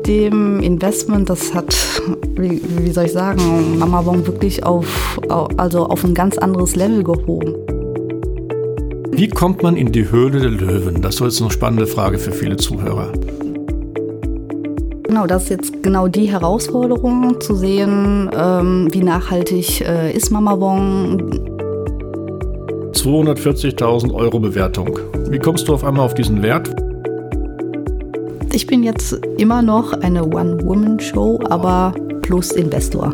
dem Investment, das hat, wie soll ich sagen, Mama Wong wirklich auf ein ganz anderes Level gehoben. Wie kommt man in die Höhle der Löwen? Das ist jetzt eine spannende Frage für viele Zuhörer. Genau, das ist jetzt genau die Herausforderung, zu sehen, wie nachhaltig ist Mama Wong. 240.000 Euro Bewertung. Wie kommst du auf einmal auf diesen Wert? Ich bin jetzt immer noch eine One-Woman-Show, aber plus Investor.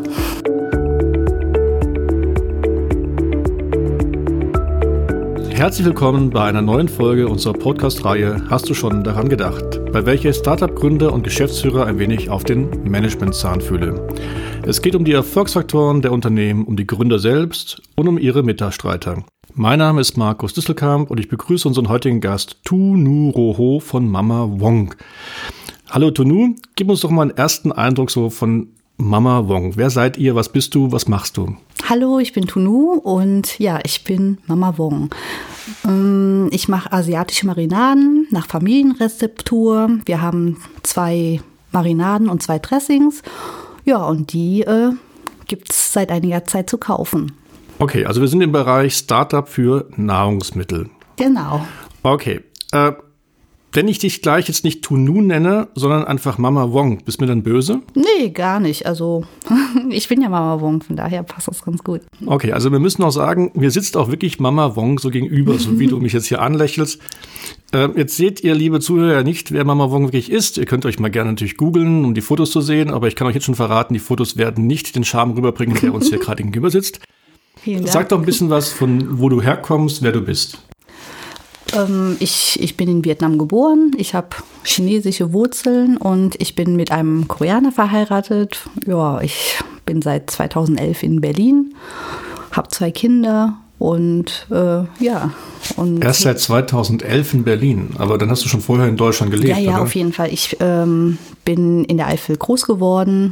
Herzlich willkommen bei einer neuen Folge unserer Podcast-Reihe Hast du schon daran gedacht?, bei welcher Startup-Gründer und Geschäftsführer ein wenig auf den Management-Zahn fühle. Es geht um die Erfolgsfaktoren der Unternehmen, um die Gründer selbst und um ihre Mitstreiter. Mein Name ist Markus Distelkamp und ich begrüße unseren heutigen Gast Tunu Roho von Mama Wong. Hallo Tunu, gib uns doch mal einen ersten Eindruck so von Mama Wong. Wer seid ihr, was bist du, was machst du? Hallo, ich bin Tunu und ja, ich bin Mama Wong. Ich mache asiatische Marinaden nach Familienrezeptur. Wir haben 2 Marinaden und 2 Dressings. Ja, und die gibt es seit einiger Zeit zu kaufen. Okay, also wir sind im Bereich Startup für Nahrungsmittel. Genau. Okay, wenn ich dich gleich jetzt nicht Tunu nenne, sondern einfach Mama Wong, bist du mir dann böse? Nee, gar nicht. Also ich bin ja Mama Wong, von daher passt das ganz gut. Okay, also wir müssen auch sagen, mir sitzt auch wirklich Mama Wong so gegenüber, so wie du mich jetzt hier anlächelst. Jetzt seht ihr, liebe Zuhörer, nicht, wer Mama Wong wirklich ist. Ihr könnt euch mal gerne natürlich googeln, um die Fotos zu sehen, aber ich kann euch jetzt schon verraten, die Fotos werden nicht den Charme rüberbringen, der uns hier gerade gegenüber sitzt. Vielen Dank. Sag doch ein bisschen was von wo du herkommst, wer du bist. Ich bin in Vietnam geboren, ich habe chinesische Wurzeln und ich bin mit einem Koreaner verheiratet. Ja, ich bin seit 2011 in Berlin, habe 2 Kinder und ja. Und erst seit 2011 in Berlin, aber dann hast du schon vorher in Deutschland gelebt, ja, oder? Auf jeden Fall. Ich bin in der Eifel groß geworden,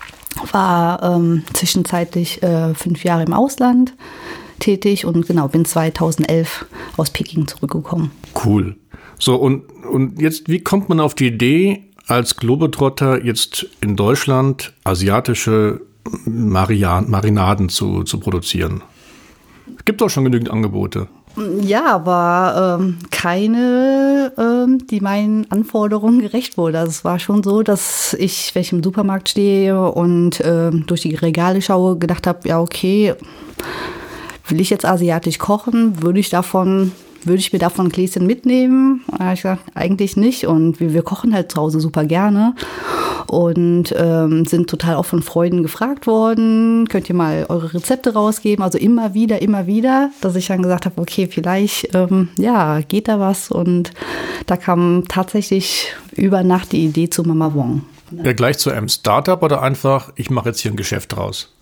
war zwischenzeitlich 5 Jahre im Ausland tätig und genau, bin 2011 aus Peking zurückgekommen. Cool. So, und jetzt, wie kommt man auf die Idee, als Globetrotter jetzt in Deutschland asiatische Marinaden zu produzieren? Es gibt doch schon genügend Angebote. Ja, aber keine, die meinen Anforderungen gerecht wurde. Also es war schon so, dass ich, wenn ich im Supermarkt stehe und durch die Regale schaue, gedacht habe, ja okay, will ich jetzt asiatisch kochen, würde ich mir davon ein Gläschen mitnehmen? Da habe ich gesagt, eigentlich nicht. Und wir kochen halt zu Hause super gerne und sind total oft von Freunden gefragt worden, könnt ihr mal eure Rezepte rausgeben? Also immer wieder, dass ich dann gesagt habe, okay, vielleicht geht da was. Und da kam tatsächlich über Nacht die Idee zu Mama Wong. Ja, gleich zu einem Startup oder einfach, ich mache jetzt hier ein Geschäft draus?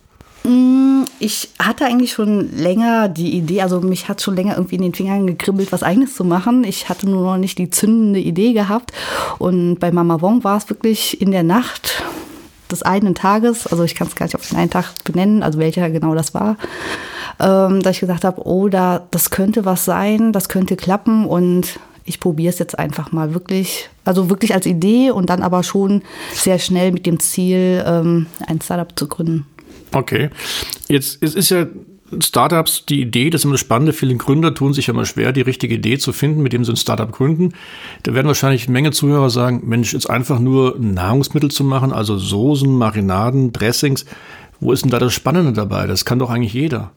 Ich hatte eigentlich schon länger die Idee, also mich hat schon länger irgendwie in den Fingern gekribbelt, was Eigenes zu machen. Ich hatte nur noch nicht die zündende Idee gehabt. Und bei Mama Wong war es wirklich in der Nacht des einen Tages, also ich kann es gar nicht auf den einen Tag benennen, also welcher genau das war, dass ich gesagt habe, oh, das könnte was sein, das könnte klappen und ich probiere es jetzt einfach mal wirklich, also wirklich als Idee und dann aber schon sehr schnell mit dem Ziel, ein Startup zu gründen. Okay, jetzt es ist ja Startups die Idee, das ist immer das Spannende, viele Gründer tun sich ja immer schwer, die richtige Idee zu finden, mit dem sie ein Startup gründen. Da werden wahrscheinlich eine Menge Zuhörer sagen, Mensch, jetzt einfach nur Nahrungsmittel zu machen, also Soßen, Marinaden, Dressings, wo ist denn da das Spannende dabei? Das kann doch eigentlich jeder.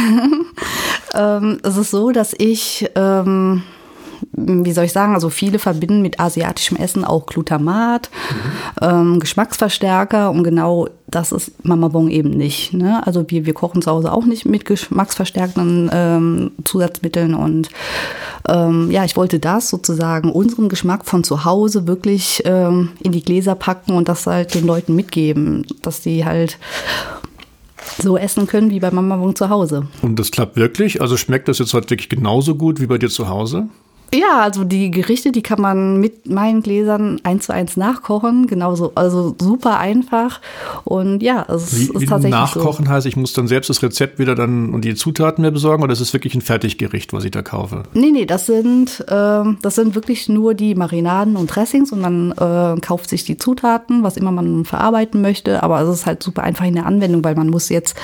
Es ist so, dass ich wie soll ich sagen, also viele verbinden mit asiatischem Essen auch Glutamat, Geschmacksverstärker und genau das ist Mama Wong eben nicht. Ne? Also wir kochen zu Hause auch nicht mit geschmacksverstärkenden Zusatzmitteln und ich wollte das sozusagen unseren Geschmack von zu Hause wirklich in die Gläser packen und das halt den Leuten mitgeben, dass die halt so essen können wie bei Mama Wong zu Hause. Und das klappt wirklich? Also schmeckt das jetzt heute wirklich genauso gut wie bei dir zu Hause? Ja, also die Gerichte, die kann man mit meinen Gläsern 1:1 nachkochen, genauso, also super einfach und ja, es ist tatsächlich nachkochen so. Heißt, ich muss dann selbst das Rezept wieder dann und die Zutaten mir besorgen oder ist es wirklich ein Fertiggericht, was ich da kaufe? Nee, das sind wirklich nur die Marinaden und Dressings und man kauft sich die Zutaten, was immer man verarbeiten möchte, aber es ist halt super einfach in der Anwendung, weil man muss jetzt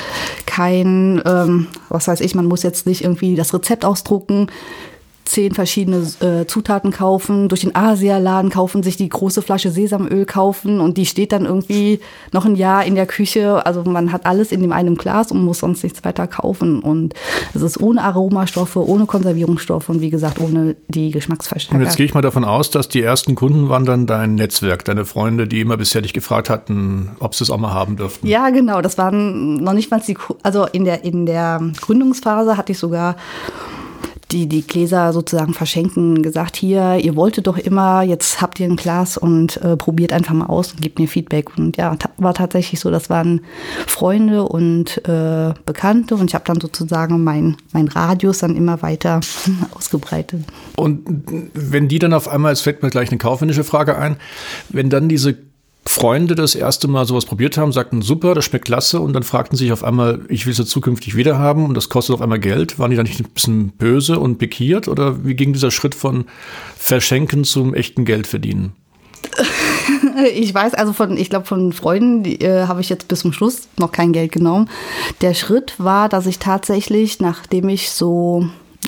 man muss jetzt nicht irgendwie das Rezept ausdrucken, 10 verschiedene Zutaten kaufen, durch den Asialaden kaufen, sich die große Flasche Sesamöl kaufen und die steht dann irgendwie noch ein Jahr in der Küche. Also man hat alles in dem einen Glas und muss sonst nichts weiter kaufen. Und es ist ohne Aromastoffe, ohne Konservierungsstoffe und wie gesagt, ohne die Geschmacksverstärker. Und jetzt gehe ich mal davon aus, dass die ersten Kunden waren dann dein Netzwerk, deine Freunde, die immer bisher dich gefragt hatten, ob sie es auch mal haben dürften. Ja, genau. Das waren noch nicht mal also in der Gründungsphase hatte ich sogar die Gläser sozusagen verschenken, gesagt, hier, ihr wolltet doch immer, jetzt habt ihr ein Glas und probiert einfach mal aus und gebt mir Feedback. Und ja, war tatsächlich so, das waren Freunde und Bekannte und ich habe dann sozusagen mein Radius dann immer weiter ausgebreitet. Und wenn die dann auf einmal, es fällt mir gleich eine kaufmännische Frage ein, wenn dann diese Freunde das erste Mal sowas probiert haben, sagten, super, das schmeckt klasse und dann fragten sich auf einmal, ich will es ja zukünftig wieder haben und das kostet auf einmal Geld. Waren die dann nicht ein bisschen böse und pikiert oder wie ging dieser Schritt von Verschenken zum echten Geld verdienen? Ich weiß, also von Freunden habe ich jetzt bis zum Schluss noch kein Geld genommen. Der Schritt war, dass ich tatsächlich, nachdem ich so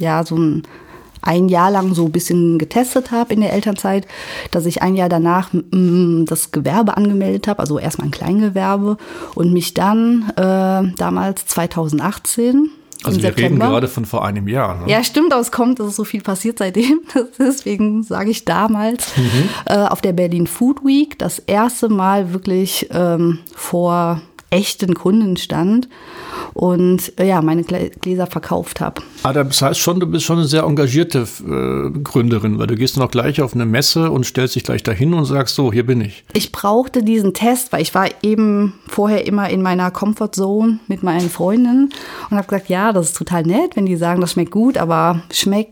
ein Jahr lang so ein bisschen getestet habe in der Elternzeit, dass ich ein Jahr danach das Gewerbe angemeldet habe, also erstmal ein Kleingewerbe und mich dann damals 2018 also wir reden gerade von vor einem Jahr. Ne? Ja, stimmt, aber es ist so viel passiert seitdem. Deswegen sage ich damals auf der Berlin Food Week das erste Mal wirklich vor echten Kunden stand und meine Gläser verkauft habe. Das heißt schon, du bist schon eine sehr engagierte Gründerin, weil du gehst dann auch gleich auf eine Messe und stellst dich gleich dahin und sagst, so, hier bin ich. Ich brauchte diesen Test, weil ich war eben vorher immer in meiner Comfortzone mit meinen Freundinnen und habe gesagt, ja, das ist total nett, wenn die sagen, das schmeckt gut, aber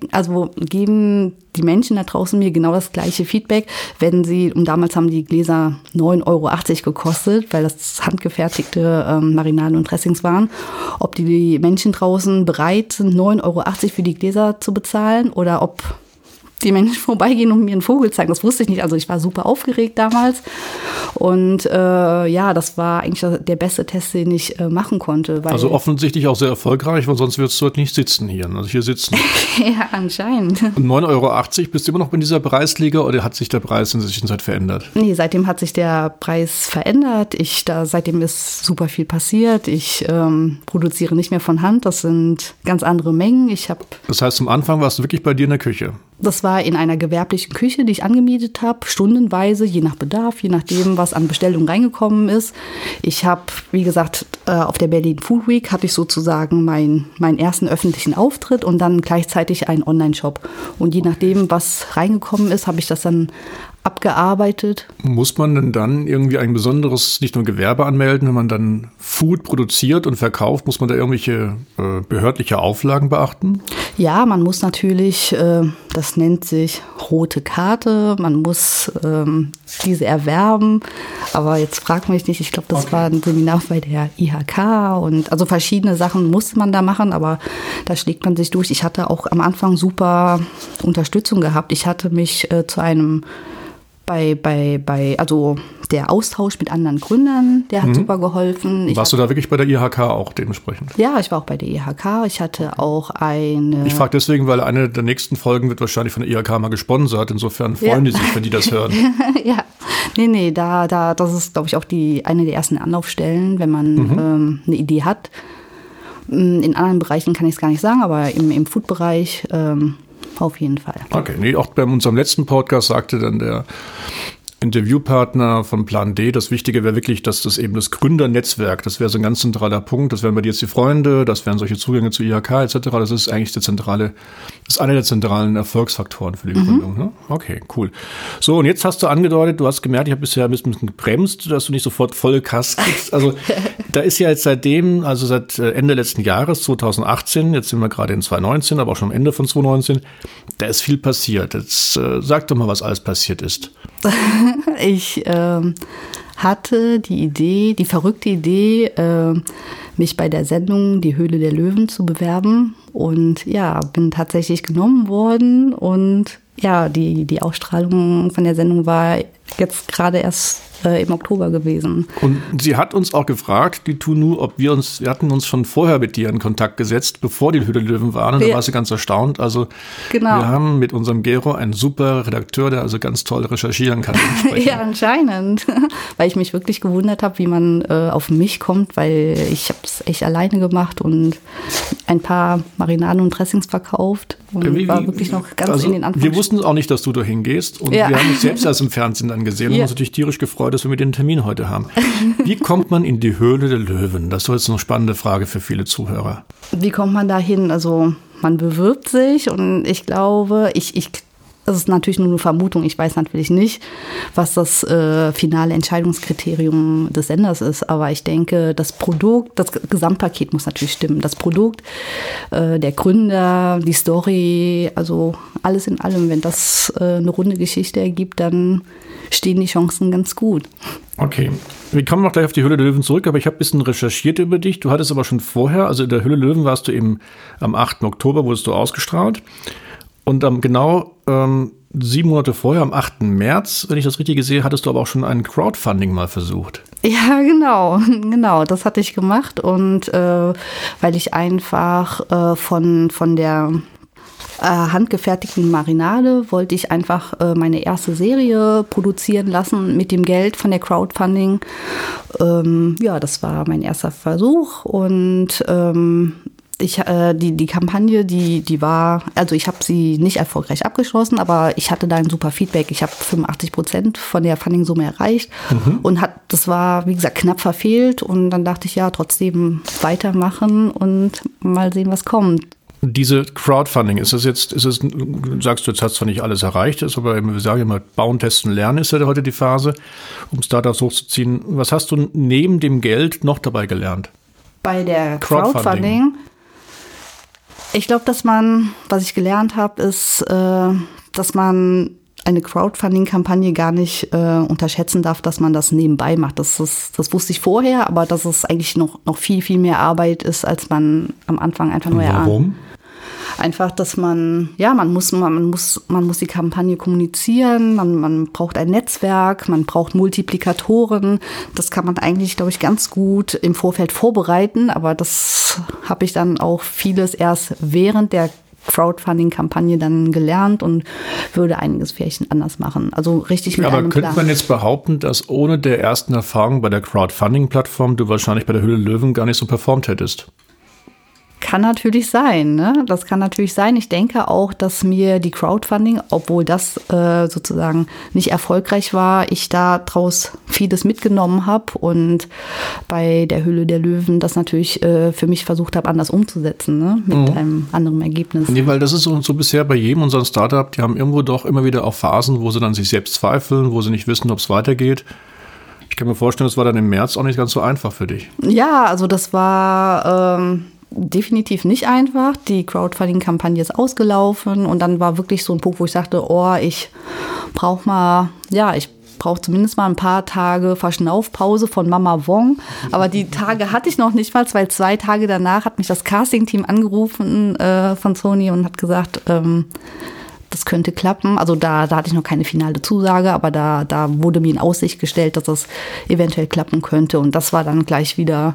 geben die Menschen da draußen mir genau das gleiche Feedback, und damals haben die Gläser 9,80 € gekostet, weil das handgefertigte Marinaden und Dressings waren, ob die Menschen draußen bereit sind, 9,80 € für die Gläser zu bezahlen oder ob die Menschen vorbeigehen und mir einen Vogel zeigen. Das wusste ich nicht. Also ich war super aufgeregt damals. Und das war eigentlich der beste Test, den ich machen konnte. Weil also offensichtlich auch sehr erfolgreich, weil sonst würdest du heute nicht sitzen hier. Also hier sitzen. Ja, anscheinend. Und 9,80 € bist du immer noch in dieser Preisliga oder hat sich der Preis in der Zwischenzeit verändert? Nee, seitdem hat sich der Preis verändert. Seitdem ist super viel passiert. Ich produziere nicht mehr von Hand. Das sind ganz andere Mengen. Das heißt, am Anfang warst du wirklich bei dir in der Küche? Das war in einer gewerblichen Küche, die ich angemietet habe, stundenweise, je nach Bedarf, je nachdem, was an Bestellungen reingekommen ist. Ich habe, wie gesagt, auf der Berlin Food Week hatte ich sozusagen meinen ersten öffentlichen Auftritt und dann gleichzeitig einen Online-Shop. Und je nachdem, was reingekommen ist, habe ich das dann abgearbeitet. Muss man denn dann irgendwie ein besonderes, nicht nur Gewerbe anmelden, wenn man dann Food produziert und verkauft, muss man da irgendwelche behördliche Auflagen beachten? Ja, man muss natürlich, das nennt sich rote Karte, man muss diese erwerben, aber jetzt frag mich nicht, ich glaube, das war ein Seminar bei der IHK und also verschiedene Sachen musste man da machen, aber da schlägt man sich durch. Ich hatte auch am Anfang super Unterstützung gehabt. Ich hatte mich zu einem also der Austausch mit anderen Gründern, der hat super geholfen. Warst du da wirklich bei der IHK auch dementsprechend? Ja, ich war auch bei der IHK. Ich hatte auch eine... Ich frage deswegen, weil eine der nächsten Folgen wird wahrscheinlich von der IHK mal gesponsert. Insofern freuen die sich, wenn die das hören. Ja, nee, das ist, glaube ich, auch eine der ersten Anlaufstellen, wenn man eine Idee hat. In anderen Bereichen kann ich es gar nicht sagen, aber im Food-Bereich... auf jeden Fall. Okay, auch bei unserem letzten Podcast sagte dann der Interviewpartner von Plan D. Das Wichtige wäre wirklich, dass das eben das Gründernetzwerk, das wäre so ein ganz zentraler Punkt. Das wären bei dir jetzt die Freunde, das wären solche Zugänge zu IHK etc. Das ist eigentlich das ist einer der zentralen Erfolgsfaktoren für die Gründung. Ne? Okay, cool. So, und jetzt hast du angedeutet, du hast gemerkt, ich habe bisher ein bisschen gebremst, dass du nicht sofort volle Kass kriegst. Also da ist ja jetzt seitdem, also seit Ende letzten Jahres, 2018, jetzt sind wir gerade in 2019, aber auch schon am Ende von 2019, da ist viel passiert. Jetzt sag doch mal, was alles passiert ist. Ich hatte die verrückte Idee, mich bei der Sendung Die Höhle der Löwen zu bewerben und ja, bin tatsächlich genommen worden und ja, die Ausstrahlung von der Sendung war jetzt gerade erst im Oktober gewesen. Und sie hat uns auch gefragt, die Tunu, ob wir hatten uns schon vorher mit dir in Kontakt gesetzt, bevor die Höhle der Löwen waren. Und da war sie ganz erstaunt. Also wir haben mit unserem Gero einen super Redakteur, der also ganz toll recherchieren kann. Ja, anscheinend. Weil ich mich wirklich gewundert habe, wie man auf mich kommt, weil ich habe es echt alleine gemacht und ein paar Marinaden und Dressings verkauft. Und war wirklich noch ganz in den Anfang. Wir wussten auch nicht, dass du da hingehst. Und wir haben uns selbst erst im Fernsehen dann gesehen und uns natürlich tierisch gefreut, dass wir mit den Termin heute haben. Wie kommt man in die Höhle der Löwen? Das ist jetzt eine spannende Frage für viele Zuhörer. Wie kommt man da hin? Also man bewirbt sich und ich glaube, das ist natürlich nur eine Vermutung, ich weiß natürlich nicht, was das finale Entscheidungskriterium des Senders ist, aber ich denke, das Produkt, das Gesamtpaket muss natürlich stimmen. Das Produkt, der Gründer, die Story, also alles in allem, wenn das eine runde Geschichte ergibt, dann stehen die Chancen ganz gut. Okay, wir kommen noch gleich auf die Höhle der Löwen zurück, aber ich habe ein bisschen recherchiert über dich. Du hattest aber schon vorher, also in der Höhle der Löwen warst du eben am 8. Oktober, wurdest du ausgestrahlt. Und genau 7 Monate vorher, am 8. März, wenn ich das richtig sehe, hattest du aber auch schon ein Crowdfunding mal versucht. Ja, genau, das hatte ich gemacht. Und weil ich einfach von der handgefertigten Marinade wollte ich einfach meine erste Serie produzieren lassen mit dem Geld von der Crowdfunding. Ja, das war mein erster Versuch und die Kampagne, die war, also ich habe sie nicht erfolgreich abgeschlossen, aber ich hatte da ein super Feedback. Ich habe 85% von der Funding-Summe erreicht und das war, wie gesagt, knapp verfehlt. Und dann dachte ich, ja, trotzdem weitermachen und mal sehen, was kommt. Diese Crowdfunding, sagst du, jetzt hast du zwar nicht alles erreicht, ist aber wir sagen immer, bauen, testen, lernen ist ja heute die Phase, um Startups hochzuziehen. Was hast du neben dem Geld noch dabei gelernt? Bei der Crowdfunding? Ich glaube, was ich gelernt habe, ist, dass man eine Crowdfunding-Kampagne gar nicht unterschätzen darf, dass man das nebenbei macht. Das wusste ich vorher, aber dass es eigentlich noch viel, viel mehr Arbeit ist, als man am Anfang einfach nur erahnt. Warum? Einfach, dass man muss die Kampagne kommunizieren, man braucht ein Netzwerk, man braucht Multiplikatoren. Das kann man eigentlich, glaube ich, ganz gut im Vorfeld vorbereiten, aber das habe ich dann auch vieles erst während der Crowdfunding-Kampagne dann gelernt und würde einiges vielleicht anders machen. Also richtig mit einem Plan. Aber könnte man jetzt behaupten, dass ohne der ersten Erfahrung bei der Crowdfunding-Plattform du wahrscheinlich bei der Höhle der Löwen gar nicht so performt hättest? Kann natürlich sein, ne? Das kann natürlich sein. Ich denke auch, dass mir die Crowdfunding, obwohl das sozusagen nicht erfolgreich war, ich da draus vieles mitgenommen habe und bei der Höhle der Löwen das natürlich für mich versucht habe, anders umzusetzen, ne? Mit einem anderen Ergebnis. Nee, weil das ist so bisher bei jedem unserem Startup, die haben irgendwo doch immer wieder auch Phasen, wo sie dann sich selbst zweifeln, wo sie nicht wissen, ob es weitergeht. Ich kann mir vorstellen, das war dann im März auch nicht ganz so einfach für dich. Ja, also das war definitiv nicht einfach. Die Crowdfunding-Kampagne ist ausgelaufen und dann war wirklich so ein Punkt, wo ich sagte, ich brauche zumindest mal ein paar Tage Verschnaufpause von Mama Wong. Aber die Tage hatte ich noch nicht mal, weil 2 Tage danach hat mich das Casting-Team angerufen von Sony und hat gesagt, das könnte klappen. Also da hatte ich noch keine finale Zusage, aber da wurde mir in Aussicht gestellt, dass das eventuell klappen könnte. Und das war dann gleich wieder,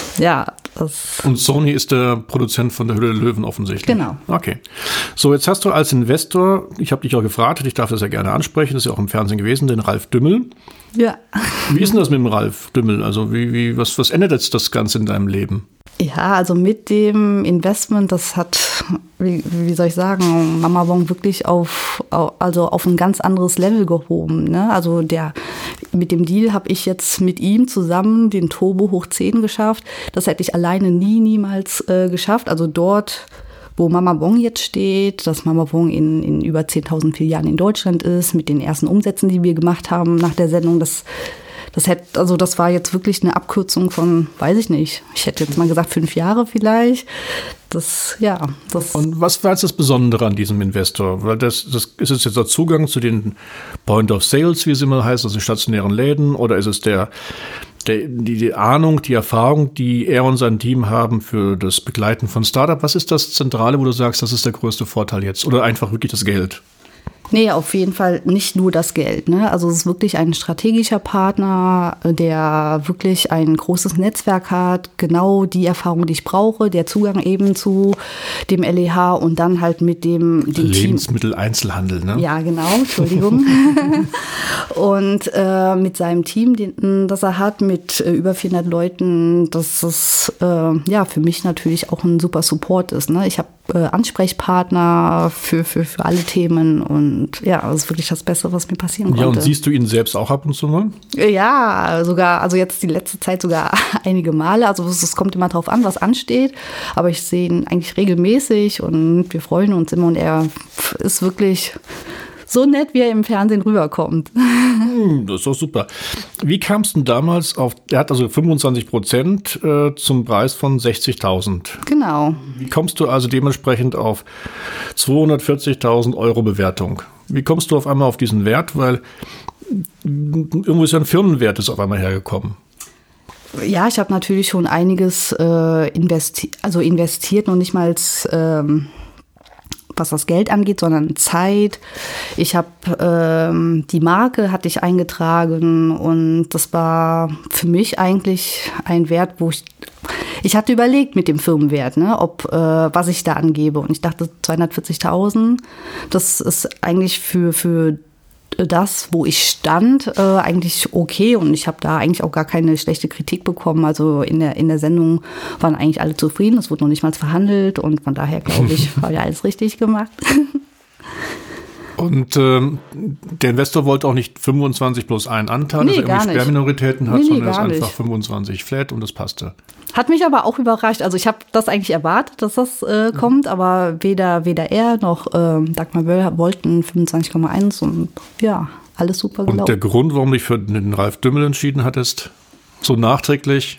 Und Sony ist der Produzent von der Höhle der Löwen offensichtlich. Genau. Okay. So, jetzt hast du als Investor, ich habe dich auch gefragt, ich darf das ja gerne ansprechen, das ist ja auch im Fernsehen gewesen, den Ralf Dümmel. Ja. Wie ist denn das mit dem Ralf Dümmel? Also was ändert jetzt das Ganze in deinem Leben? Ja, also mit dem Investment, das hat, wie soll ich sagen, Mama Wong wirklich auf ein ganz anderes Level gehoben. Ne? Also mit dem Deal habe ich jetzt mit ihm zusammen den Turbo hoch 10 geschafft. Das hätte ich alleine niemals geschafft. Also dort, wo Mama Wong jetzt steht, dass Mama Wong in über 10.000 Filialen in Deutschland ist, mit den ersten Umsätzen, die wir gemacht haben nach der Sendung, das war jetzt wirklich eine Abkürzung von, weiß ich nicht, ich hätte jetzt mal gesagt 5 Jahre vielleicht. Und was war jetzt das Besondere an diesem Investor? Weil das ist es jetzt der Zugang zu den Point of Sales, wie es immer heißt, also stationären Läden, oder ist es die Ahnung, die Erfahrung, die er und sein Team haben für das Begleiten von Startup? Was ist das Zentrale, wo du sagst, das ist der größte Vorteil jetzt? Oder einfach wirklich das Geld? Nee, auf jeden Fall nicht nur das Geld. Ne? Also es ist wirklich ein strategischer Partner, der wirklich ein großes Netzwerk hat, genau die Erfahrung, die ich brauche, der Zugang eben zu dem LEH und dann halt mit dem Team. Lebensmitteleinzelhandel, ne? Ja, genau, Entschuldigung. Und mit seinem Team, das er hat, mit über 400 Leuten, dass es für mich natürlich auch ein super Support ist. Ne? Ich habe Ansprechpartner für alle Themen und ja, das ist wirklich das Beste, was mir passieren konnte. Ja, und siehst du ihn selbst auch ab und zu mal? Ja, sogar, also jetzt die letzte Zeit sogar einige Male. Also es kommt immer drauf an, was ansteht. Aber ich sehe ihn eigentlich regelmäßig und wir freuen uns immer. Und er ist wirklich so nett, wie er im Fernsehen rüberkommt. Das ist doch super. Wie kamst du denn damals er hat also 25% zum Preis von 60.000. Genau. Wie kommst du also dementsprechend auf 240.000 Euro Bewertung? Wie kommst du auf einmal auf diesen Wert? Weil irgendwo ist ja ein Firmenwert ist auf einmal hergekommen. Ja, ich habe natürlich schon einiges investiert, noch nicht mal was das Geld angeht, sondern Zeit. Ich habe die Marke hatte ich eingetragen und das war für mich eigentlich ein Wert, wo ich hatte überlegt mit dem Firmenwert, ne, was ich da angebe und ich dachte 240.000, das ist eigentlich für das, wo ich stand, eigentlich okay und ich habe da eigentlich auch gar keine schlechte Kritik bekommen. Also in der Sendung waren eigentlich alle zufrieden, es wurde noch nicht mal verhandelt und von daher glaube ich, habe ich alles richtig gemacht. Und der Investor wollte auch nicht 25 plus einen Anteil, dass er irgendwie Sperrminoritäten hat, sondern es ist einfach 25 flat und das passte. Hat mich aber auch überrascht. Also ich habe das eigentlich erwartet, dass das kommt, aber weder er noch Dagmar Böll wollten 25,1 und ja, alles super gelaufen. Und der Grund, warum du dich für den Ralf Dümmel entschieden hattest, so nachträglich?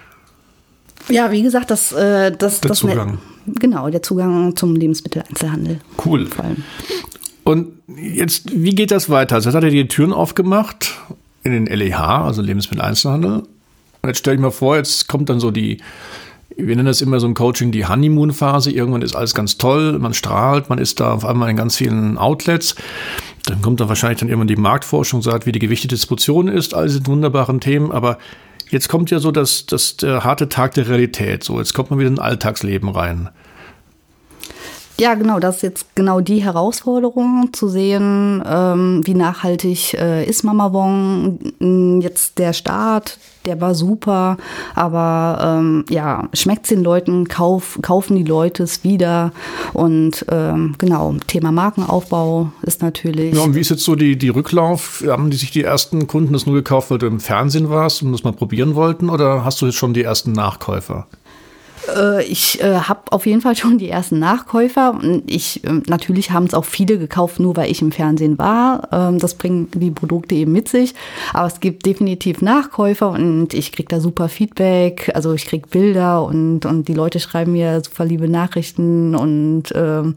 Ja, wie gesagt, der Zugang. Genau, der Zugang zum Lebensmitteleinzelhandel. Cool. Vor allem. Und jetzt, wie geht das weiter? Also jetzt hat er die Türen aufgemacht in den LEH, also Lebensmitteleinzelhandel. Und jetzt stell ich mir vor, jetzt kommt dann so wir nennen das immer so im Coaching die Honeymoon-Phase. Irgendwann ist alles ganz toll, man strahlt, man ist da auf einmal in ganz vielen Outlets. Dann kommt da wahrscheinlich dann irgendwann die Marktforschung, sagt, wie die Gewichtedistribution ist, all diese wunderbaren Themen. Aber jetzt kommt ja so der harte Tag der Realität. So, jetzt kommt man wieder in ein Alltagsleben rein. Ja, genau, das ist jetzt genau die Herausforderung, zu sehen, wie nachhaltig ist Mama Wong. Jetzt der Start, der war super, aber schmeckt es den Leuten, kaufen die Leute es wieder und genau, Thema Markenaufbau ist natürlich. Ja, und wie ist jetzt so die Rücklauf? Haben sich die ersten Kunden das nur gekauft, weil du im Fernsehen warst und das mal probieren wollten, oder hast du jetzt schon die ersten Nachkäufer? Ich habe auf jeden Fall schon die ersten Nachkäufer. Natürlich haben es auch viele gekauft, nur weil ich im Fernsehen war. Das bringen die Produkte eben mit sich. Aber es gibt definitiv Nachkäufer und ich kriege da super Feedback. Also ich kriege Bilder und die Leute schreiben mir super liebe Nachrichten und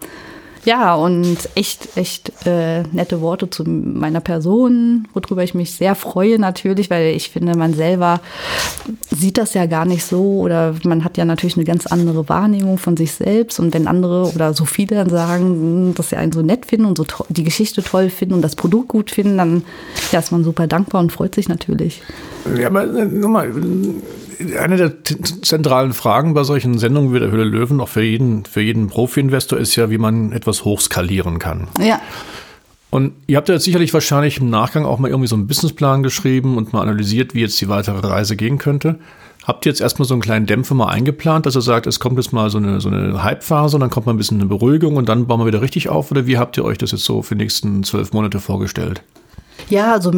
und echt nette Worte zu meiner Person, worüber ich mich sehr freue natürlich, weil ich finde, man selber sieht das ja gar nicht so oder man hat ja natürlich eine ganz andere Wahrnehmung von sich selbst und wenn andere oder so viele dann sagen, dass sie einen so nett finden und so die Geschichte toll finden und das Produkt gut finden, dann ist man super dankbar und freut sich natürlich. Ja, aber nochmal, eine der zentralen Fragen bei solchen Sendungen wie der Höhle Löwen, auch für jeden Profi-Investor, ist ja, wie man etwas hochskalieren kann. Ja. Und ihr habt ja jetzt sicherlich wahrscheinlich im Nachgang auch mal irgendwie so einen Businessplan geschrieben und mal analysiert, wie jetzt die weitere Reise gehen könnte. Habt ihr jetzt erstmal so einen kleinen Dämpfer mal eingeplant, dass ihr sagt, es kommt jetzt mal so eine Hype-Phase und dann kommt mal ein bisschen eine Beruhigung und dann bauen wir wieder richtig auf? Oder wie habt ihr euch das jetzt so für die nächsten 12 Monate vorgestellt? Ja, also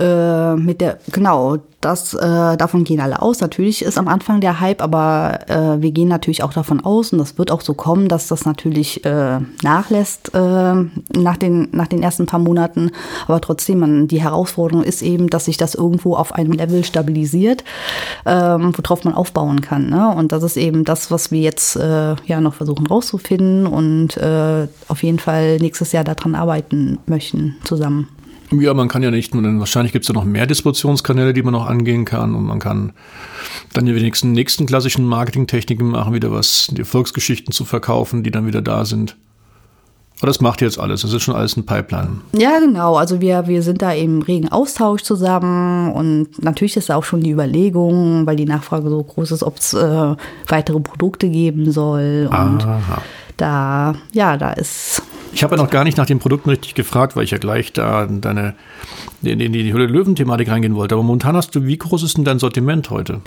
davon gehen alle aus. Natürlich ist am Anfang der Hype, aber wir gehen natürlich auch davon aus, und das wird auch so kommen, dass das natürlich nachlässt nach den ersten paar Monaten. Aber trotzdem, die Herausforderung ist eben, dass sich das irgendwo auf einem Level stabilisiert, worauf man aufbauen kann. Ne? Und das ist eben das, was wir jetzt noch versuchen rauszufinden und auf jeden Fall nächstes Jahr daran arbeiten möchten zusammen. Ja, man kann ja nicht nur, denn wahrscheinlich gibt es ja noch mehr Distributionskanäle, die man noch angehen kann und man kann dann die nächsten klassischen Marketingtechniken machen, wieder die Erfolgsgeschichten zu verkaufen, die dann wieder da sind. Aber das macht ihr jetzt alles, das ist schon alles ein Pipeline. Ja, genau, also wir sind da im regen Austausch zusammen und natürlich ist da auch schon die Überlegung, weil die Nachfrage so groß ist, ob es weitere Produkte geben soll und da ist... Ich habe ja noch gar nicht nach den Produkten richtig gefragt, weil ich ja gleich da in die Höhle-Löwen-Thematik reingehen wollte. Aber momentan wie groß ist denn dein Sortiment heute?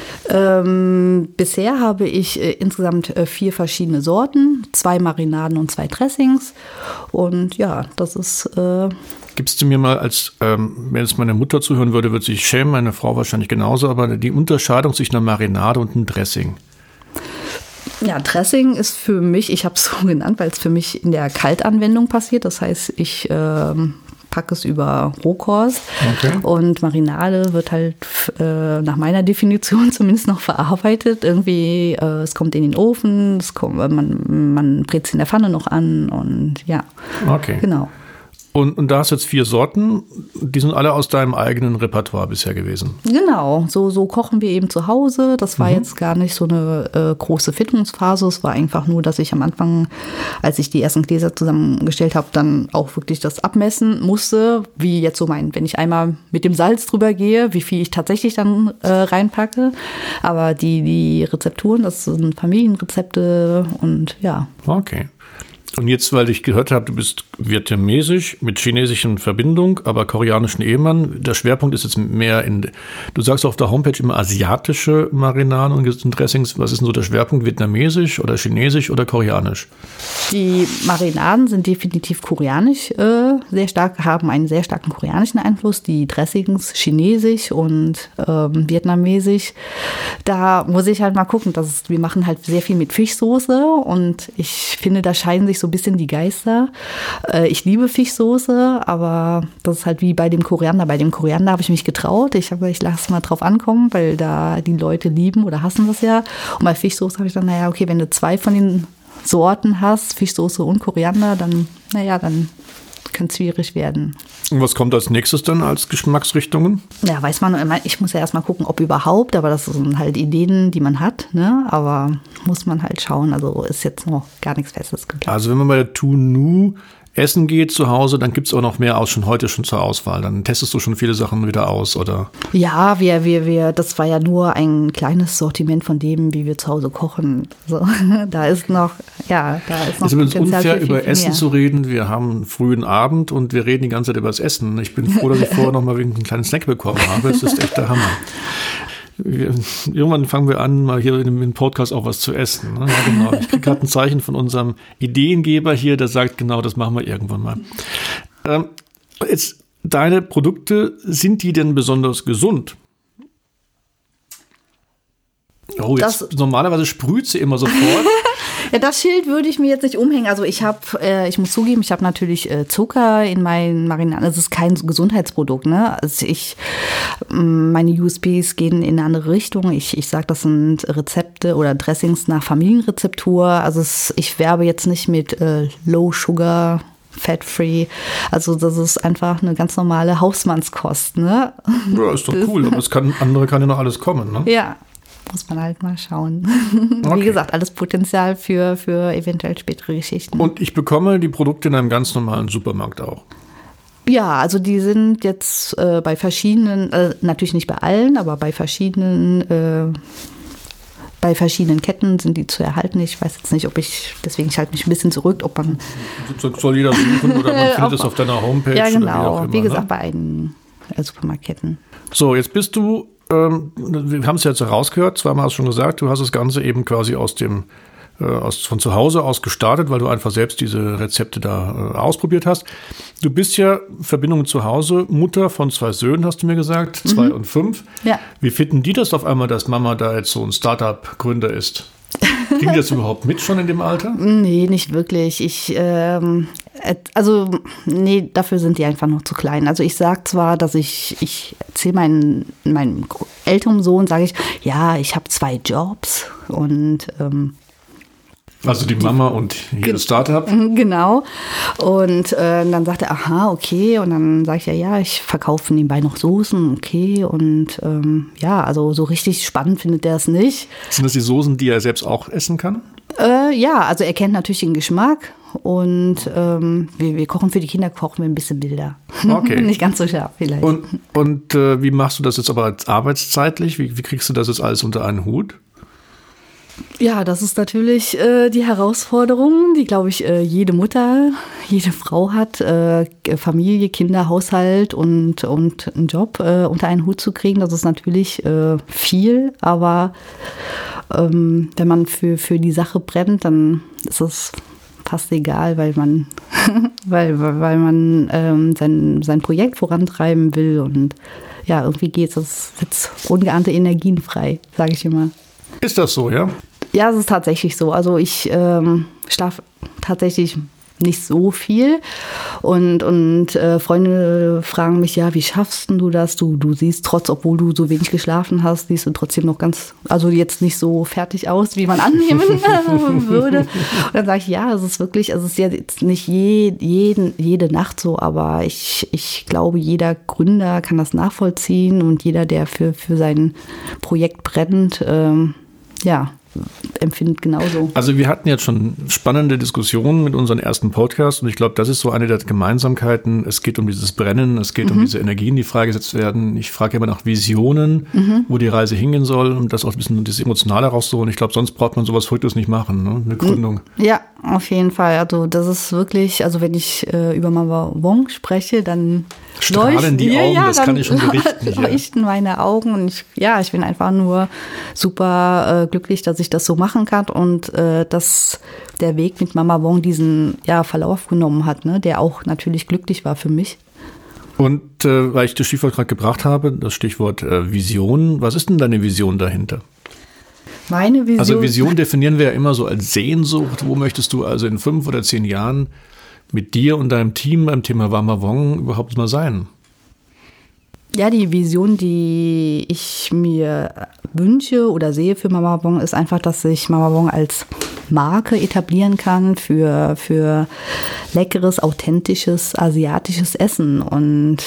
Bisher habe ich insgesamt 4 verschiedene Sorten, 2 Marinaden und 2 Dressings. Und ja, das ist... Gibst du mir mal wenn jetzt meine Mutter zuhören würde, würde sich schämen, meine Frau wahrscheinlich genauso, aber die Unterscheidung zwischen einer Marinade und einem Dressing? Ja, Dressing ist für mich, ich habe es so genannt, weil es für mich in der Kaltanwendung passiert. Das heißt, ich packe es über Rohkost und Marinade wird halt nach meiner Definition zumindest noch verarbeitet. Irgendwie, es kommt in den Ofen, man brät es in der Pfanne noch an und ja, genau. Und da hast du jetzt 4 Sorten, die sind alle aus deinem eigenen Repertoire bisher gewesen. Genau, so kochen wir eben zu Hause. Das war jetzt gar nicht so eine große Findungsphase. Es war einfach nur, dass ich am Anfang, als ich die ersten Gläser zusammengestellt habe, dann auch wirklich das abmessen musste, wie jetzt so wenn ich einmal mit dem Salz drüber gehe, wie viel ich tatsächlich dann reinpacke. Aber die Rezepturen, das sind Familienrezepte und ja. Okay. Und jetzt, weil ich gehört habe, du bist vietnamesisch mit chinesischen Verbindung, aber koreanischen Ehemann. Der Schwerpunkt ist jetzt mehr du sagst auf der Homepage immer asiatische Marinaden und Dressings. Was ist denn so der Schwerpunkt? Vietnamesisch oder chinesisch oder koreanisch? Die Marinaden sind definitiv koreanisch sehr stark, haben einen sehr starken koreanischen Einfluss. Die Dressings chinesisch und vietnamesisch. Da muss ich halt mal gucken. Wir machen halt sehr viel mit Fischsoße und ich finde, da scheiden sich so ein bisschen die Geister. Ich liebe Fischsoße, aber das ist halt wie bei dem Koriander. Bei dem Koriander habe ich mich getraut. Ich habe gesagt, ich lasse es mal drauf ankommen, weil da die Leute lieben oder hassen das ja. Und bei Fischsoße habe ich dann, wenn du 2 von den Sorten hast, Fischsoße und Koriander, dann könnte es schwierig werden. Und was kommt als nächstes dann als Geschmacksrichtungen? Ja, weiß man immer, ich muss ja erstmal gucken, ob überhaupt, aber das sind halt Ideen, die man hat, ne? Aber muss man halt schauen, also ist jetzt noch gar nichts Festes geplant. Also wenn man bei der Tunu essen geht zu Hause, dann gibt es auch noch mehr schon heute schon zur Auswahl. Dann testest du schon viele Sachen wieder aus, oder? Ja, das war ja nur ein kleines Sortiment von dem, wie wir zu Hause kochen. So, da ist noch Es ist unfair, über Essen zu reden. Wir haben einen frühen Abend und wir reden die ganze Zeit über das Essen. Ich bin froh, dass ich vorher noch mal einen kleinen Snack bekommen habe. Das ist echt der Hammer. Irgendwann fangen wir an, mal hier im Podcast auch was zu essen. Ne? Ja, genau. Ich kriege gerade ein Zeichen von unserem Ideengeber hier, der sagt, genau, das machen wir irgendwann mal. Jetzt, deine Produkte, sind die denn besonders gesund? Oh, normalerweise sprüht sie immer sofort. Ja, das Schild würde ich mir jetzt nicht umhängen. Also ich muss zugeben, ich habe natürlich Zucker in meinen Marinaden. Das ist kein Gesundheitsprodukt, ne? Also meine USPs gehen in eine andere Richtung. Ich sage, das sind Rezepte oder Dressings nach Familienrezeptur. Also ich werbe jetzt nicht mit Low Sugar, Fat-free. Also das ist einfach eine ganz normale Hausmannskost, ne? Ja, ist doch cool. Aber andere kann ja noch alles kommen, ne? Ja. Muss man halt mal schauen. Wie gesagt, alles Potenzial für eventuell spätere Geschichten. Und ich bekomme die Produkte in einem ganz normalen Supermarkt auch? Ja, also die sind jetzt bei verschiedenen, natürlich nicht bei allen, aber bei verschiedenen Ketten sind die zu erhalten. Ich weiß jetzt nicht, deswegen ich halte mich ein bisschen zurück, ob man... Soll jeder suchen oder man findet es auf deiner Homepage? Ja, genau. Oder wie gesagt, bei einigen Supermarktketten. So, jetzt bist du wir haben es jetzt herausgehört, zweimal hast du schon gesagt, du hast das Ganze eben quasi von zu Hause aus gestartet, weil du einfach selbst diese Rezepte da ausprobiert hast. Du bist ja Verbindung zu Hause, Mutter von 2 Söhnen, hast du mir gesagt, 2 und 5. Ja. Wie finden die das auf einmal, dass Mama da jetzt so ein Startup-Gründer ist? Kriegen die das überhaupt mit schon in dem Alter? Nee, nicht wirklich. Dafür sind die einfach noch zu klein. Also ich sage zwar, dass ich erzähle meinem älteren Sohn, sage ich, ja, ich habe 2 Jobs und also die Mama und hier das Startup? Genau. Und dann sagt er, aha, okay. Und dann sage ich ja, ich verkaufe nebenbei noch Soßen, okay. Und also so richtig spannend findet er es nicht. Sind das die Soßen, die er selbst auch essen kann? Ja, also er kennt natürlich den Geschmack. Und wir kochen für die Kinder, kochen wir ein bisschen milder. Okay. Nicht ganz so scharf vielleicht. Und wie machst du das jetzt aber arbeitszeitlich? Wie kriegst du das jetzt alles unter einen Hut? Ja, das ist natürlich die Herausforderung, die, glaube ich, jede Mutter, jede Frau hat, Familie, Kinder, Haushalt und einen Job unter einen Hut zu kriegen. Das ist natürlich viel, aber wenn man für die Sache brennt, dann ist es fast egal, weil man, weil man sein Projekt vorantreiben will und ja, irgendwie geht es jetzt ungeahnte Energien frei, sage ich immer. Ist das so, ja? Ja, es ist tatsächlich so. Also ich schlafe tatsächlich nicht so viel und Freunde fragen mich, ja, wie schaffst du das? Du siehst obwohl du so wenig geschlafen hast, siehst du trotzdem noch also jetzt nicht so fertig aus, wie man annehmen würde. Und dann sage ich, ja, es ist ja jetzt nicht jede Nacht so, aber ich glaube, jeder Gründer kann das nachvollziehen und jeder, der für sein Projekt brennt, empfindet genauso. Also wir hatten jetzt schon spannende Diskussionen mit unserem ersten Podcast und ich glaube, das ist so eine der Gemeinsamkeiten. Es geht um dieses Brennen, es geht um diese Energien, die freigesetzt werden. Ich frage immer nach Visionen, wo die Reise hingehen soll, um das auch ein bisschen das Emotionale rauszuholen. Ich glaube, sonst braucht man sowas Verrücktes nicht machen, ne? Eine Gründung. Ja, auf jeden Fall. Also das ist wirklich, also wenn ich über Mama Wong spreche, dann strahlen die Augen, das kann ich schon berichten. Leuchten meine Augen und ich bin einfach nur super glücklich, dass ich das so machen kann und dass der Weg mit Mama Wong diesen Verlauf genommen hat, ne, der auch natürlich glücklich war für mich. Und weil ich das Stichwort gerade gebracht habe, das Stichwort Vision, was ist denn deine Vision dahinter? Meine Vision? Also Vision definieren wir ja immer so als Sehnsucht. Wo möchtest du also in 5 oder 10 Jahren mit dir und deinem Team beim Thema Mama Wong überhaupt mal sein? Ja, die Vision, die ich mir wünsche oder sehe für Mama Wong, ist einfach, dass sich Mama Wong als Marke etablieren kann für leckeres, authentisches, asiatisches Essen. Und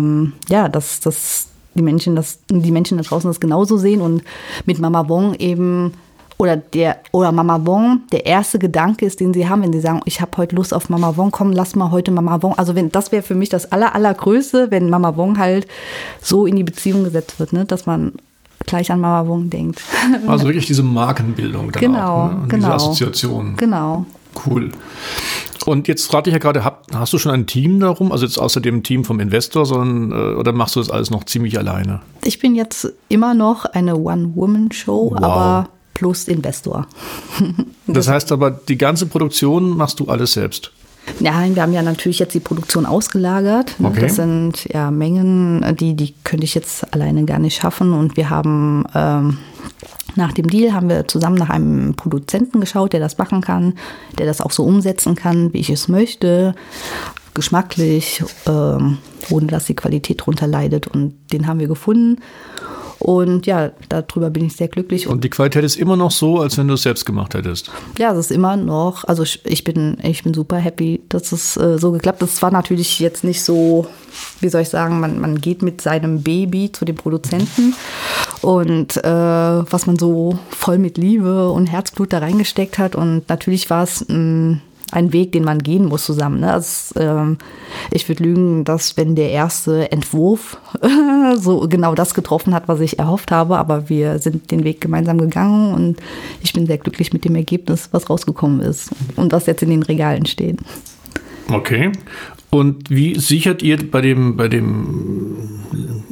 dass die Menschen da draußen das genauso sehen und mit Mama Wong eben oder Mama Wong der erste Gedanke ist, den sie haben, wenn sie sagen, ich habe heute Lust auf Mama Wong, komm, lass mal heute Mama Wong. Also das wäre für mich das allergrößte, wenn Mama Wong halt so in die Beziehung gesetzt wird, ne, dass man gleich an Mama Wong denkt. Also wirklich diese Markenbildung dann auch, ne? Und diese Assoziation. Genau. Cool. Und jetzt fragte ich ja gerade, hast du schon ein Team darum, also jetzt außer dem Team vom Investor, oder machst du das alles noch ziemlich alleine? Ich bin jetzt immer noch eine One-Woman-Show, wow. Aber plus Investor. Das heißt aber, die ganze Produktion machst du alles selbst? Nein, wir haben ja natürlich jetzt die Produktion ausgelagert. Okay. Das sind ja Mengen, die könnte ich jetzt alleine gar nicht schaffen. Und wir haben nach dem Deal haben wir zusammen nach einem Produzenten geschaut, der das machen kann, der das auch so umsetzen kann, wie ich es möchte, geschmacklich, ohne dass die Qualität drunter leidet. Und den haben wir gefunden. Und ja, darüber bin ich sehr glücklich. Und die Qualität ist immer noch so, als wenn du es selbst gemacht hättest? Ja, es ist immer noch, also ich bin super happy, dass es so geklappt hat. Es war natürlich jetzt nicht so, wie soll ich sagen, man geht mit seinem Baby zu dem Produzenten und was man so voll mit Liebe und Herzblut da reingesteckt hat. Und natürlich war es ein Weg, den man gehen muss zusammen. Ne? Also, ich würde lügen, dass wenn der erste Entwurf so genau das getroffen hat, was ich erhofft habe, aber wir sind den Weg gemeinsam gegangen und ich bin sehr glücklich mit dem Ergebnis, was rausgekommen ist und was jetzt in den Regalen steht. Okay. Und wie sichert ihr bei dem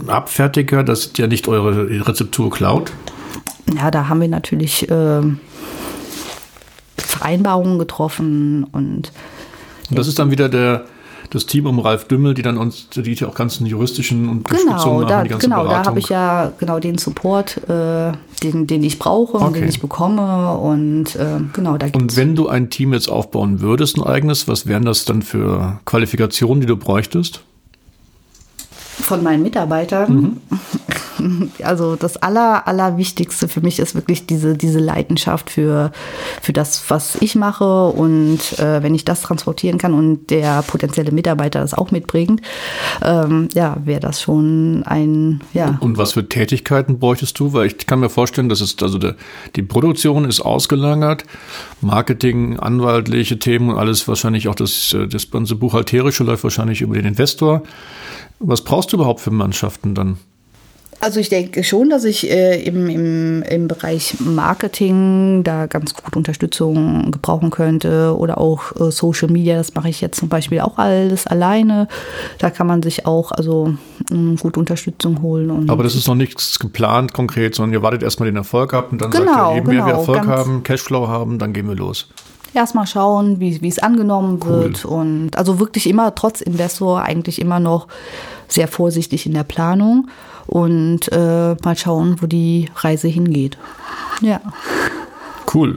Abfertiger, das ist ja nicht eure Rezeptur klaut? Ja, da haben wir natürlich Vereinbarungen getroffen und das ist dann wieder das Team um Ralf Dümmel, die auch ganzen juristischen Unterstützung machen, die ganze Beratung. Da habe ich ja den Support, den ich brauche und den ich bekomme und da gibt's. Und wenn du ein Team jetzt aufbauen würdest, ein eigenes, was wären das dann für Qualifikationen, die du bräuchtest? Von meinen Mitarbeitern? Also das Allerwichtigste für mich ist wirklich diese Leidenschaft für das, was ich mache und wenn ich das transportieren kann und der potenzielle Mitarbeiter das auch mitbringt, wäre das schon ein, ja. Und was für Tätigkeiten bräuchtest du? Weil ich kann mir vorstellen, die Produktion ist ausgelagert, Marketing, anwaltliche Themen und alles wahrscheinlich auch das ganze Buchhalterische läuft wahrscheinlich über den Investor. Was brauchst du überhaupt für Mannschaften dann? Also ich denke schon, dass ich im Bereich Marketing da ganz gut Unterstützung gebrauchen könnte oder auch Social Media, das mache ich jetzt zum Beispiel auch alles alleine. Da kann man sich auch gut Unterstützung holen. Aber das ist noch nichts geplant konkret, sondern ihr wartet erstmal den Erfolg ab und dann sagt ihr, je mehr wir Erfolg haben, Cashflow haben, dann gehen wir los. Erstmal schauen, wie es angenommen wird und also wirklich immer trotz Investor eigentlich immer noch sehr vorsichtig in der Planung und mal schauen, wo die Reise hingeht. Ja. Cool.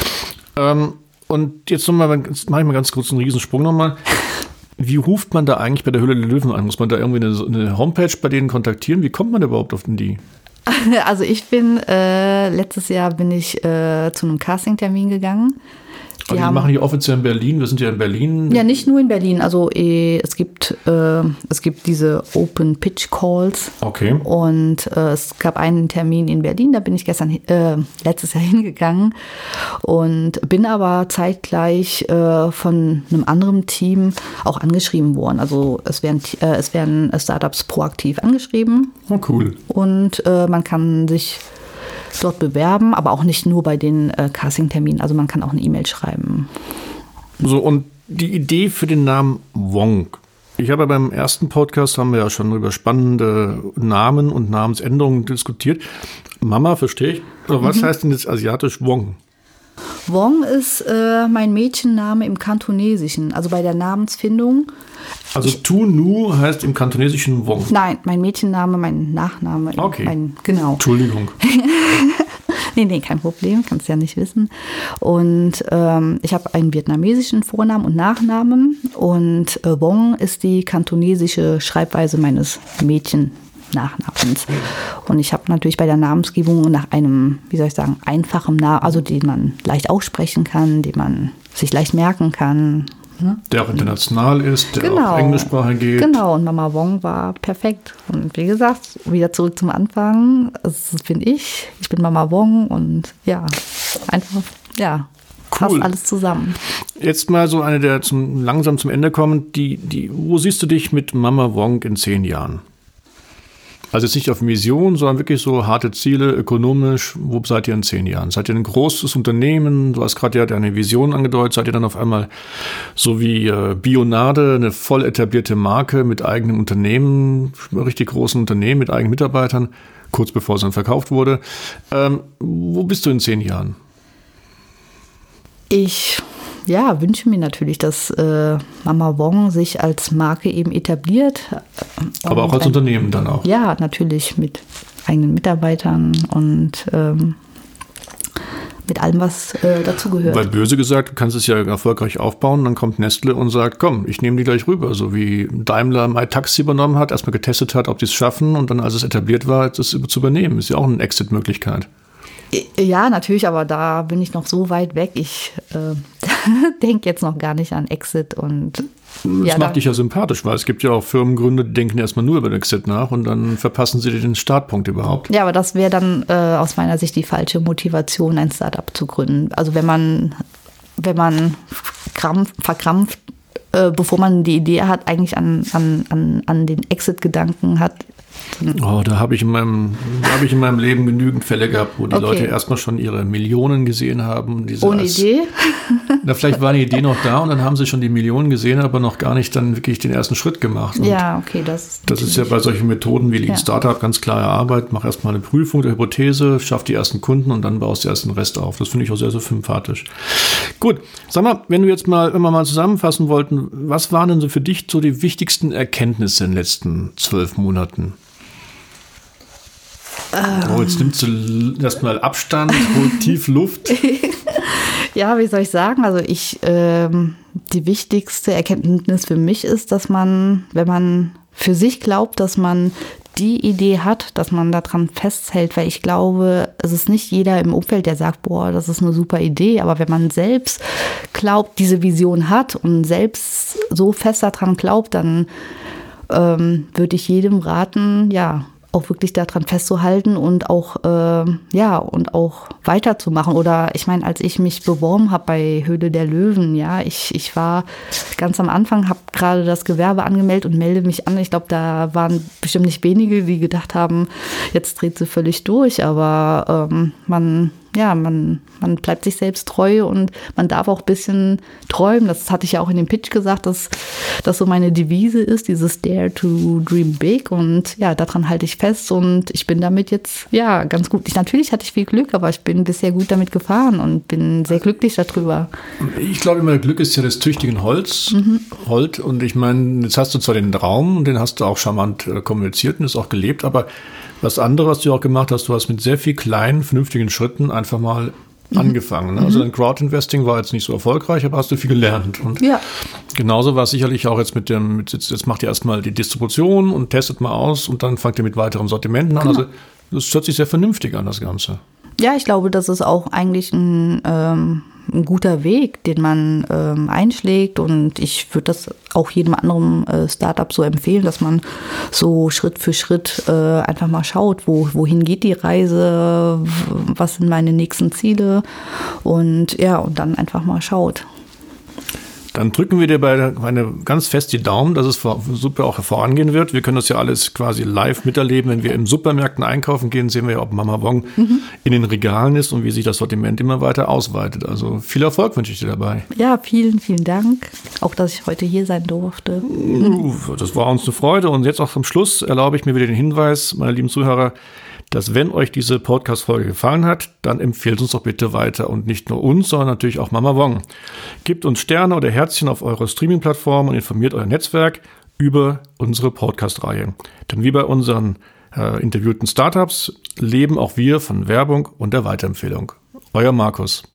Und jetzt mache ich mal ganz kurz einen Riesensprung nochmal. Wie ruft man da eigentlich bei der Höhle der Löwen an? Muss man da irgendwie eine Homepage bei denen kontaktieren? Wie kommt man überhaupt auf die? Also letztes Jahr bin ich zu einem Castingtermin gegangen. Die machen die offiziell in Berlin. Wir sind ja in Berlin. Ja, nicht nur in Berlin. Also es gibt diese Open Pitch Calls. Okay. Und es gab einen Termin in Berlin. Da bin ich letztes Jahr hingegangen und bin aber zeitgleich von einem anderen Team auch angeschrieben worden. Also es werden Startups proaktiv angeschrieben. Oh, cool. Und man kann sich dort bewerben, aber auch nicht nur bei den Casting-Terminen. Also man kann auch eine E-Mail schreiben. So, und die Idee für den Namen Wonk. Ich habe beim ersten Podcast, haben wir ja schon über spannende Namen und Namensänderungen diskutiert. Mama, verstehe ich. Aber was heißt denn jetzt asiatisch Wong? Wong ist mein Mädchenname im Kantonesischen, also bei der Namensfindung. Also Tu Nu heißt im Kantonesischen Wong? Nein, mein Mädchenname, mein Nachname. Okay. Genau. Entschuldigung. Nee, kein Problem, kannst ja nicht wissen. Und ich habe einen vietnamesischen Vornamen und Nachnamen und Wong ist die kantonesische Schreibweise meines Mädchennachnamens. Und ich habe natürlich bei der Namensgebung nach einem, einfachen Namen, also den man leicht aussprechen kann, den man sich leicht merken kann. Ne? Der auch international ist, der auch Englischsprache geht. Genau, und Mama Wong war perfekt. Und wie gesagt, wieder zurück zum Anfang. Das bin ich bin Mama Wong und ja, einfach, ja, passt alles zusammen. Jetzt mal so eine, der langsam zum Ende kommt. Wo siehst du dich mit Mama Wong in 10 Jahren? Also jetzt nicht auf Mission, sondern wirklich so harte Ziele, ökonomisch. Wo seid ihr in 10 Jahren? Seid ihr ein großes Unternehmen? Du hast gerade ja deine Vision angedeutet. Seid ihr dann auf einmal so wie Bionade, eine voll etablierte Marke mit eigenem Unternehmen, richtig großen Unternehmen mit eigenen Mitarbeitern, kurz bevor es dann verkauft wurde. Wo bist du in 10 Jahren? Ich wünsche mir natürlich, dass Mama Wong sich als Marke eben etabliert. Aber auch als Unternehmen dann auch? Ja, natürlich mit eigenen Mitarbeitern und mit allem, was dazugehört. Weil böse gesagt, du kannst es ja erfolgreich aufbauen, dann kommt Nestle und sagt, komm, ich nehme die gleich rüber. So wie Daimler MyTaxi übernommen hat, erstmal getestet hat, ob die es schaffen und dann, als es etabliert war, das zu übernehmen. Ist ja auch eine Exit-Möglichkeit. Ja, natürlich, aber da bin ich noch so weit weg. Ich denke jetzt noch gar nicht an Exit. Und das macht dich ja sympathisch, weil es gibt ja auch Firmengründer, die denken erstmal nur über den Exit nach und dann verpassen sie dir den Startpunkt überhaupt. Ja, aber das wäre dann aus meiner Sicht die falsche Motivation, ein Startup zu gründen. Also wenn man verkrampft bevor man die Idee hat, eigentlich an den Exit-Gedanken hat. Oh, da habe ich in meinem Leben genügend Fälle gehabt, wo die Leute erstmal schon ihre Millionen gesehen haben. Ohne Idee? Na, vielleicht war die Idee noch da und dann haben sie schon die Millionen gesehen, aber noch gar nicht dann wirklich den ersten Schritt gemacht. Und ja, okay, das ist ja bei solchen Methoden wie Lean Startup ganz klare Arbeit. Mach erstmal eine Prüfung der Hypothese, schaff die ersten Kunden und dann baust du erst den Rest auf. Das finde ich auch sehr, sehr sympathisch. Gut, sag mal, wenn wir mal zusammenfassen wollten, was waren denn so für dich so die wichtigsten Erkenntnisse in den letzten 12 Monaten? Jetzt nimmst du erstmal Abstand, hol tief Luft. Ja, wie soll ich sagen? Also die wichtigste Erkenntnis für mich ist, dass man, wenn man für sich glaubt, dass man die Idee hat, dass man daran festhält, weil ich glaube, es ist nicht jeder im Umfeld, der sagt, boah, das ist eine super Idee, aber wenn man selbst glaubt, diese Vision hat und selbst so fest daran glaubt, dann würde ich jedem raten, ja, auch wirklich daran festzuhalten und auch weiterzumachen. Oder ich meine, als ich mich beworben habe bei Höhle der Löwen, ja, ich war ganz am Anfang, habe gerade das Gewerbe angemeldet und melde mich an. Ich glaube, da waren bestimmt nicht wenige, die gedacht haben, jetzt dreht sie völlig durch, aber man bleibt sich selbst treu und man darf auch ein bisschen träumen. Das hatte ich ja auch in dem Pitch gesagt, dass das so meine Devise ist, dieses Dare to Dream Big. Und ja, daran halte ich fest und ich bin damit jetzt, ja, ganz gut. Natürlich hatte ich viel Glück, aber ich bin bisher gut damit gefahren und bin sehr glücklich darüber. Ich glaube immer, Glück ist ja des tüchtigen Holz. Und ich meine, jetzt hast du zwar den Traum und den hast du auch charmant kommuniziert und ist auch gelebt, aber was anderes, was du auch gemacht hast, du hast mit sehr viel kleinen, vernünftigen Schritten einfach mal angefangen. Ne? Also dein Crowdinvesting war jetzt nicht so erfolgreich, aber hast du viel gelernt. Und genauso war es sicherlich auch jetzt jetzt macht ihr erstmal die Distribution und testet mal aus und dann fangt ihr mit weiteren Sortimenten an. Also das hört sich sehr vernünftig an, das Ganze. Ja, ich glaube, das ist auch eigentlich ein guter Weg, den man einschlägt. Und ich würde das auch jedem anderen Startup so empfehlen, dass man so Schritt für Schritt einfach mal schaut, wohin geht die Reise, was sind meine nächsten Ziele und dann einfach mal schaut. Dann drücken wir dir ganz fest die Daumen, dass es super auch vorangehen wird. Wir können das ja alles quasi live miterleben. Wenn wir im Supermärkten einkaufen gehen, sehen wir ja, ob Mama Wong in den Regalen ist und wie sich das Sortiment immer weiter ausweitet. Also viel Erfolg wünsche ich dir dabei. Ja, vielen, vielen Dank. Auch, dass ich heute hier sein durfte. Das war uns eine Freude. Und jetzt auch zum Schluss erlaube ich mir wieder den Hinweis, meine lieben Zuhörer, dass wenn euch diese Podcast-Folge gefallen hat, dann empfehlt uns doch bitte weiter und nicht nur uns, sondern natürlich auch Mama Wong. Gebt uns Sterne oder Herzchen auf eure Streaming-Plattform und informiert euer Netzwerk über unsere Podcast-Reihe. Denn wie bei unseren interviewten Startups leben auch wir von Werbung und der Weiterempfehlung. Euer Markus.